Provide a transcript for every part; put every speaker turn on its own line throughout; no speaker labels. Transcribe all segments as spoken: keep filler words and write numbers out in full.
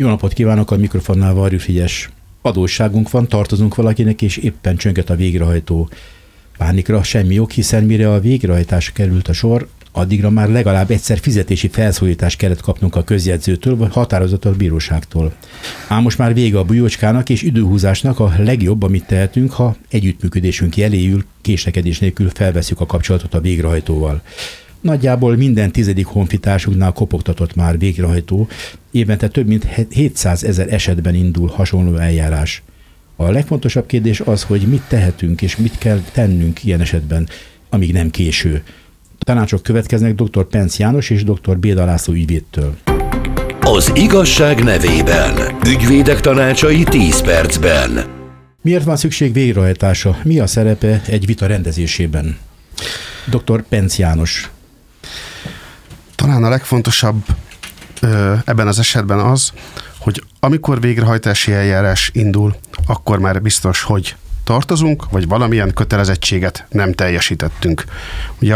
Jó napot kívánok, a mikrofonnál Varjú Frigyes. Adósságunk van, tartozunk valakinek, és éppen csönget a végrehajtó. Pánikra semmi ok, hiszen mire a végrehajtásra került a sor, addigra már legalább egyszer fizetési felszólítást kellett kapnunk a közjegyzőtől, vagy határozatot a bíróságtól. Ám most már vége a bujócskának és időhúzásnak, a legjobb, amit tehetünk, ha együttműködésünk jeléül, késlekedés nélkül felveszük a kapcsolatot a végrehajtóval. Nagyjából minden tizedik honfitársunknál kopogtatott már végrehajtó, évente több mint hétszázezer esetben indul hasonló eljárás. A legfontosabb kérdés az, hogy mit tehetünk és mit kell tennünk ilyen esetben, amíg nem késő. Tanácsok következnek dr. Penz János és dr. Béda László ügyvédtől.
Az igazság nevében. Ügyvédek tanácsai tíz percben.
Miért van szükség végrehajtásra? Mi a szerepe egy vita rendezésében? dr. Penz János.
Talán a legfontosabb ö, ebben az esetben az, hogy amikor végrehajtási eljárás indul, akkor már biztos, hogy tartozunk, vagy valamilyen kötelezettséget nem teljesítettünk. Ugye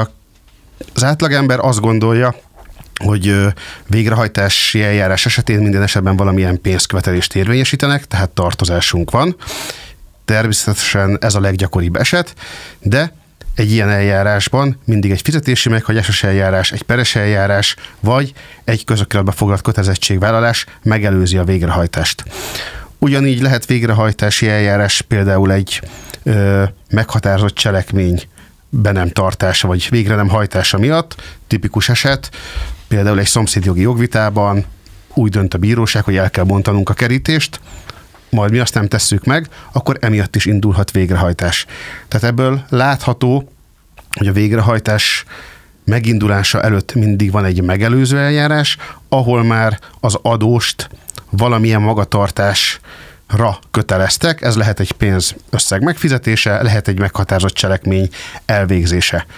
az átlagember azt gondolja, hogy végrehajtási eljárás esetén minden esetben valamilyen pénzkövetelést érvényesítenek, tehát tartozásunk van. Természetesen ez a leggyakoribb eset, de egy ilyen eljárásban mindig egy fizetési meghagyásos eljárás, egy peres eljárás, vagy egy közökkeletbe foglalt kötelezettségvállalás megelőzi a végrehajtást. Ugyanígy lehet végrehajtási eljárás például egy ö, meghatározott cselekmény be nem tartása, vagy végre nem hajtása miatt. Tipikus eset, például egy szomszédjogi jogvitában úgy dönt a bíróság, hogy el kell bontanunk a kerítést, majd mi azt nem tesszük meg, akkor emiatt is indulhat végrehajtás. Tehát ebből látható, hogy a végrehajtás megindulása előtt mindig van egy megelőző eljárás, ahol már az adóst valamilyen magatartásra köteleztek, ez lehet egy pénzösszeg megfizetése, lehet egy meghatározott cselekmény elvégzése.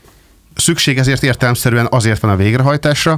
Szükség ezért értelemszerűen azért van a végrehajtásra,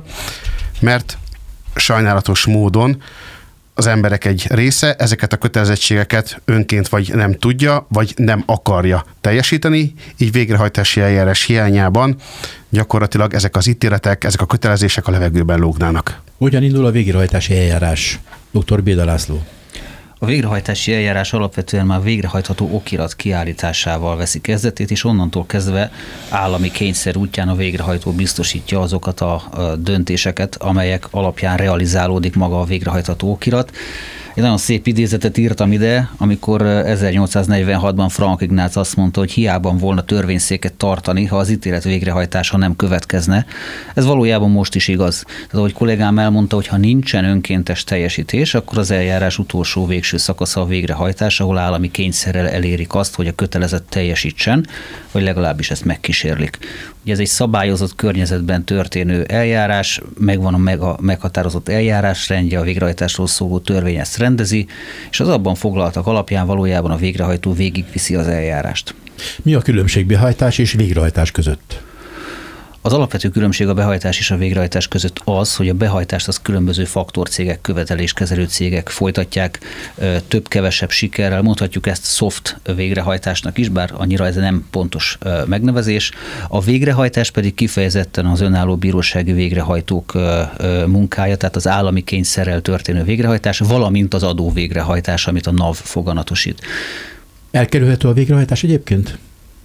mert sajnálatos módon az emberek egy része ezeket a kötelezettségeket önként vagy nem tudja, vagy nem akarja teljesíteni, így végrehajtási eljárás hiányában gyakorlatilag ezek az ítéletek, ezek a kötelezések a levegőben lógnának.
Hogyan indul a végrehajtási eljárás? dr. Béda László.
A végrehajtási eljárás alapvetően már végrehajtható okirat kiállításával veszi kezdetét, és onnantól kezdve állami kényszer útján a végrehajtó biztosítja azokat a döntéseket, amelyek alapján realizálódik maga a végrehajtható okirat. Egy nagyon szép idézetet írtam ide, amikor ezernyolcszáznegyvenhatban Frank Ignác azt mondta, hogy hiába volna törvényszéket tartani, ha az ítélet végrehajtása nem következne. Ez valójában most is igaz. Tehát, ahogy kollégám elmondta, hogy ha nincsen önkéntes teljesítés, akkor az eljárás utolsó végső szakasza a végrehajtás, ahol állami kényszerrel elérik azt, hogy a kötelezett teljesítsen, vagy legalábbis ezt megkísérlik. Ugye ez egy szabályozott környezetben történő eljárás, megvan a, meg a meghatározott eljárásrendje, a végrehajtásról szóló törvény ezt rendezi, és az abban foglaltak alapján valójában a végrehajtó végigviszi az eljárást.
Mi a különbség behajtás és végrehajtás között?
Az alapvető különbség a behajtás és a végrehajtás között az, hogy a behajtást az különböző faktorcégek, követeléskezelő cégek folytatják több-kevesebb sikerrel. Mondhatjuk ezt soft végrehajtásnak is, bár annyira ez nem pontos megnevezés. A végrehajtás pedig kifejezetten az önálló bírósági végrehajtók munkája, tehát az állami kényszerrel történő végrehajtás, valamint az adó végrehajtás, amit a NAV foganatosít.
Elkerülhető a végrehajtás egyébként?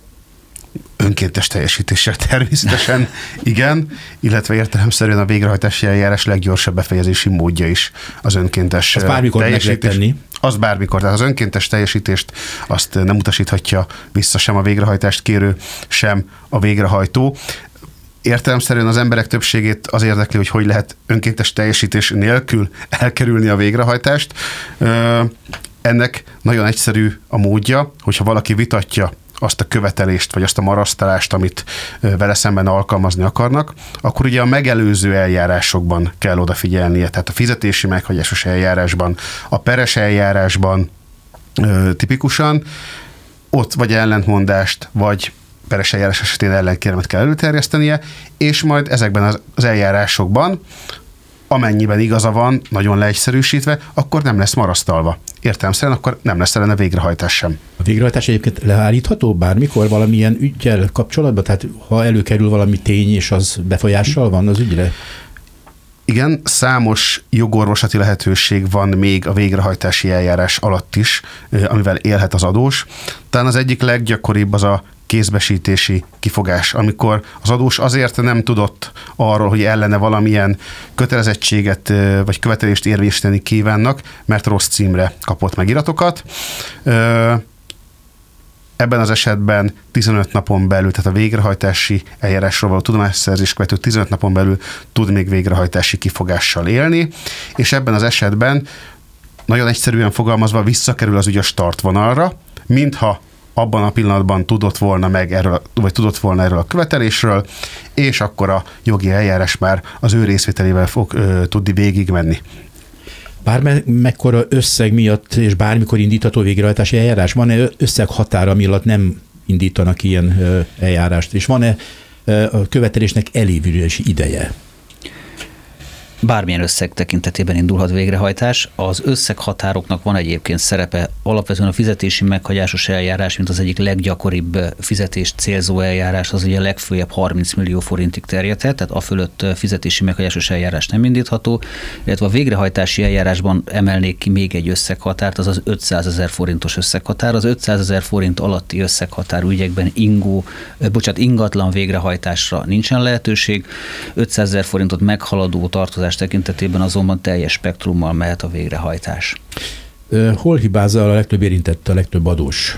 Önkéntes teljesítéssel természetesen igen, illetve értelemszerűen a végrehajtási eljárás leggyorsabb befejezési módja is az önkéntes
azt bármikor
teljesítés.
meg lehet tenni.
Az bármikor, tehát az önkéntes teljesítést azt nem utasíthatja vissza sem a végrehajtást kérő, sem a végrehajtó. Értelemszerűen az emberek többségét az érdekli, hogy hogy lehet önkéntes teljesítés nélkül elkerülni a végrehajtást. Ennek nagyon egyszerű a módja, hogyha valaki vitatja azt a követelést, vagy azt a marasztalást, amit vele szemben alkalmazni akarnak, akkor ugye a megelőző eljárásokban kell odafigyelnie, tehát a fizetési meghagyásos eljárásban, a peres eljárásban tipikusan, ott vagy ellentmondást, vagy peres eljárás esetén ellenkérelmet kell előterjesztenie, és majd ezekben az eljárásokban, amennyiben igaza van, nagyon leegyszerűsítve, akkor nem lesz marasztalva. Értelemszerűen akkor nem lesz ellene végrehajtás sem.
A végrehajtás egyébként leállítható bármikor valamilyen üggyel kapcsolatban? Tehát ha előkerül valami tény, és az befolyással van az ügyre?
Igen, számos jogorvoslati lehetőség van még a végrehajtási eljárás alatt is, amivel élhet az adós. Talán az egyik leggyakoribb az a kézbesítési kifogás, amikor az adós azért nem tudott arról, hogy ellene valamilyen kötelezettséget vagy követelést érvényesíteni kívánnak, mert rossz címre kapott meg iratokat. Ebben az esetben tizenöt napon belül, tehát a végrehajtási eljárásról való tudomásszerzés követő tizenöt napon belül tud még végrehajtási kifogással élni, és ebben az esetben nagyon egyszerűen fogalmazva visszakerül az ügy a startvonalra, mintha abban a pillanatban tudott volna meg erről, vagy tudott volna erről a követelésről, és akkor a jogi eljárás már az ő részvételével fog ö, tudni végigmenni.
Bár mekkora összeg miatt és bármikor indítható végrehajtási eljárás? Van-e összeg határa, ami alatt nem indítanak ilyen eljárást? És van-e a követelésnek elévülési ideje?
Bármilyen összeg tekintetében indulhat végrehajtás. Az összeghatároknak van egyébként szerepe. Alapvetően a fizetési meghagyásos eljárás, mint az egyik leggyakoribb fizetést célzó eljárás, az ugye legfőjebb harminc millió forintig terjedhet, tehát a fölött fizetési meghagyásos eljárás nem indítható, illetve a végrehajtási eljárásban emelnék ki még egy összeghatárt, az az ötszázezer forintos összeghatár. Az ötszázezer forint alatti összeghatárú ügyekben ingó, bocsánat, ingatlan végrehajtásra nincsen lehetőség. ötszázezer forintot meghaladó tartozás tekintetében azonban teljes spektrummal mehet a végrehajtás.
Hol hibázza a legtöbb érintett, a legtöbb adós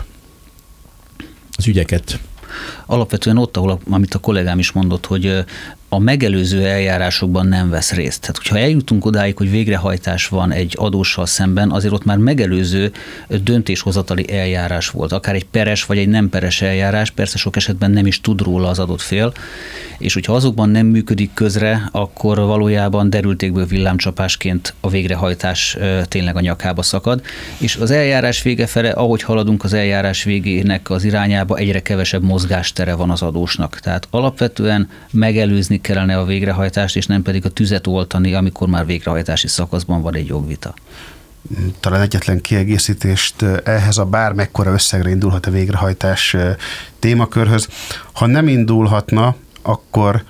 az ügyeket?
Alapvetően ott, ahol, amit a kollégám is mondott, hogy a megelőző eljárásokban nem vesz részt. Tehát, hogyha eljutunk odáig, hogy végrehajtás van egy adóssal szemben, azért ott már megelőző döntéshozatali eljárás volt, akár egy peres vagy egy nem peres eljárás, persze sok esetben nem is tud róla az adott fél, és hogyha azokban nem működik közre, akkor valójában derültékből villámcsapásként a végrehajtás tényleg a nyakába szakad, és az eljárás vége fele, ahogy haladunk az eljárás végének az irányába, egyre kevesebb mozgástere van az adósnak. Tehát alapvetően megelőzni kellene a végrehajtást, és nem pedig a tüzet oltani, amikor már végrehajtási szakaszban van egy jogvita.
Talán egyetlen kiegészítést ehhez a bármekkora összegre indulhat a végrehajtás témakörhöz. Ha nem indulhatna, akkor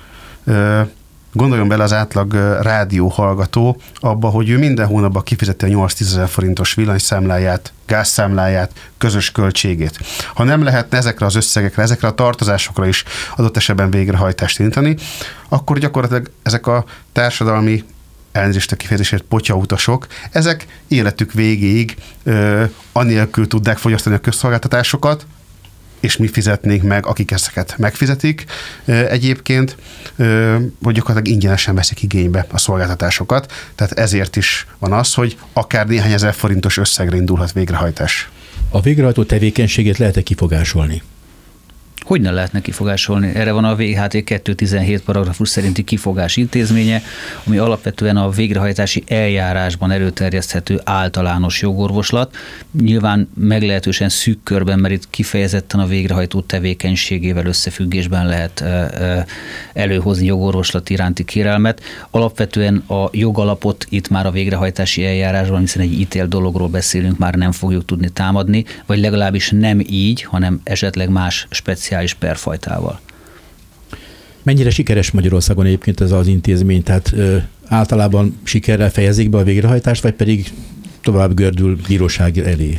gondoljon bele az átlag rádióhallgató abba, hogy ő minden hónapban kifizeti a nyolc-tízezer forintos villanyszámláját, gázszámláját, közös költségét. Ha nem lehetne ezekre az összegekre, ezekre a tartozásokra is adott esetben végrehajtást indítani, akkor gyakorlatilag ezek a társadalmi, elnézést a kifejezésért, potyautasok, ezek életük végéig ö, anélkül tudják fogyasztani a közszolgáltatásokat, és mi fizetnénk meg, akik ezeket megfizetik egyébként, vagy gyakorlatilag ingyenesen veszik igénybe a szolgáltatásokat. Tehát ezért is van az, hogy akár néhány ezer forintos összegre indulhat végrehajtás.
A végrehajtó tevékenységét lehet-e kifogásolni?
Hogy ne lehetne kifogásolni? Erre van a vé há té kettőszáztizenhét paragrafus szerinti kifogás intézménye, ami alapvetően a végrehajtási eljárásban előterjeszthető általános jogorvoslat. Nyilván meglehetősen szűk körben, mert itt kifejezetten a végrehajtó tevékenységével összefüggésben lehet előhozni jogorvoslat iránti kérelmet. Alapvetően a jogalapot itt már a végrehajtási eljárásban, hiszen egy ítélt dologról beszélünk, már nem fogjuk tudni támadni, vagy legalábbis nem így, hanem esetleg más speciális perfajtával.
Mennyire sikeres Magyarországon egyébként ez az intézmény? Tehát ö, általában sikerrel fejezik be a végrehajtást, vagy pedig tovább gördül bíróság elé?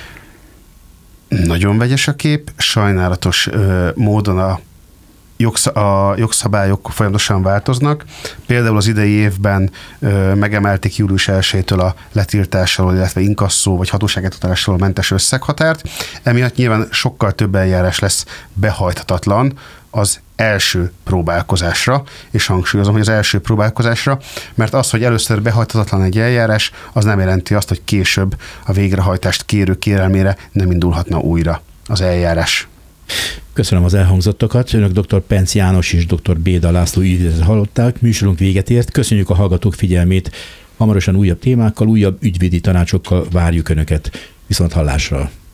Nagyon vegyes a kép, sajnálatos ö, módon a, jogsz- a jogszabályok folyamatosan változnak. Például az idei évben ö, megemelték július elsejétől a letiltással, illetve inkasszó vagy hatóságátadásról mentes összeghatárt. Emiatt nyilván sokkal több eljárás lesz behajthatatlan az első próbálkozásra, és hangsúlyozom, hogy az első próbálkozásra, mert az, hogy először behajthatatlan egy eljárás, az nem jelenti azt, hogy később a végrehajtást kérő kérelmére nem indulhatna újra az eljárás.
Köszönöm az elhangzottakat. Önök dr. Penc János és dr. Béda László ügyvédet hallották. Műsorunk véget ért. Köszönjük a hallgatók figyelmét. Hamarosan újabb témákkal, újabb ügyvédi tanácsokkal várjuk Önöket. Viszont hallásra.